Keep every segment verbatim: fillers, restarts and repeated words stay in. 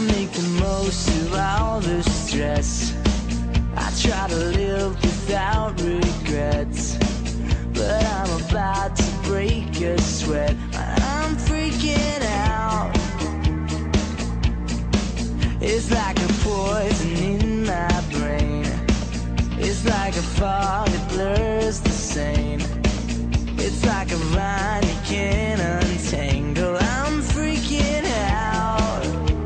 make the most of all the stress. I try to live without regrets, but I'm about to break a sweat. I'm freaking out. It's like a poison in my brain. It's like a fog that blurs the sane. It's like a vine you can't untangle. I'm freaking out.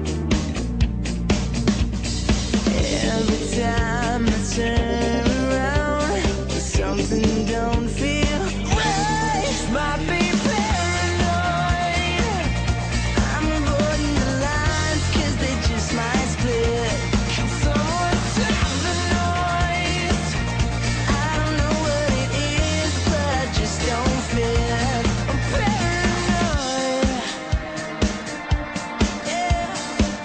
Every time I turn around, something don't feel right. Might be paranoid. I'm avoiding the lines 'cause they just might split. Can someone stop the noise? I don't know what it is, but I just don't fit. I'm paranoid. Yeah.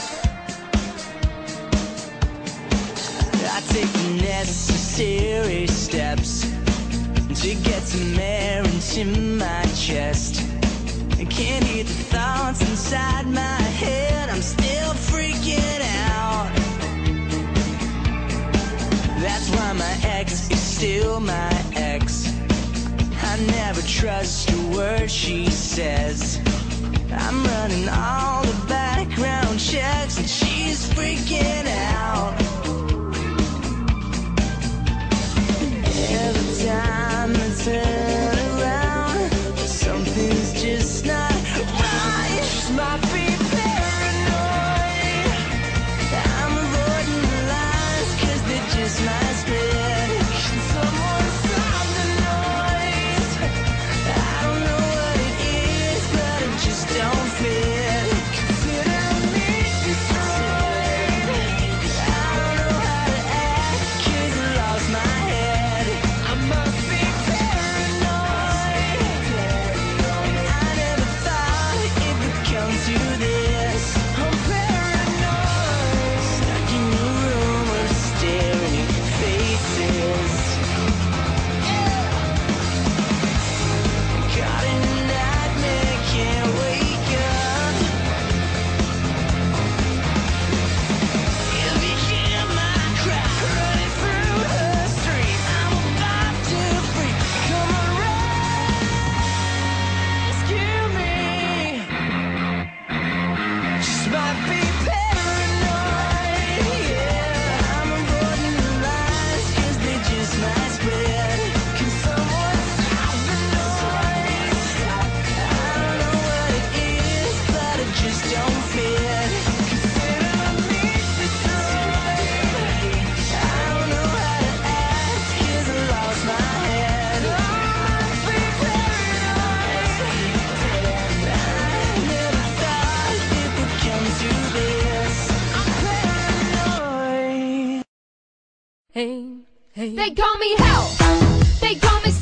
I take the necessary steps to get some air into my chest. I can't hear the thoughts inside my head. I'm still freaking out. That's why my ex is still my ex. I never trust a word she says. I'm running all the background checks and she's freaking out. Every time I turn around, something's just not right. Just might be paranoid. I'm avoiding the lines 'cause they just might split. Can someone stop the noise? I don't know what it is, but it just don't fit. Consider me destroyed. I don't know how to act 'cause I lost my head. I must be paranoid. I never thought it would come to this. I'm paranoid. Stuck in a room of staring faces. Caught in a nightmare, can't wake up. If you hear my cry running through the street, I'm about to freak. Come on, rescue me. Just might be paranoid. Yeah, I'm avoiding the lines 'cause they just might split. Can someone stop the noise? I don't know what it is, but it just don't fit. Consider me destroyed. I don't know how to act 'cause I lost my head. I must be paranoid. I never thought it would come to this. I'm paranoid. Hey, hey. They call me hell. They call me